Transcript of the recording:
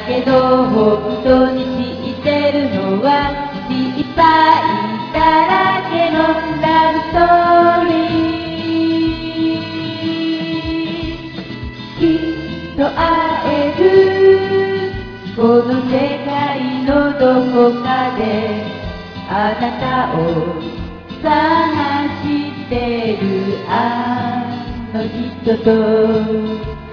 けど本当に知ってるのは失敗だらけのラブストーリー。きっと会えるこの世界のどこかであなたを探してるあの人と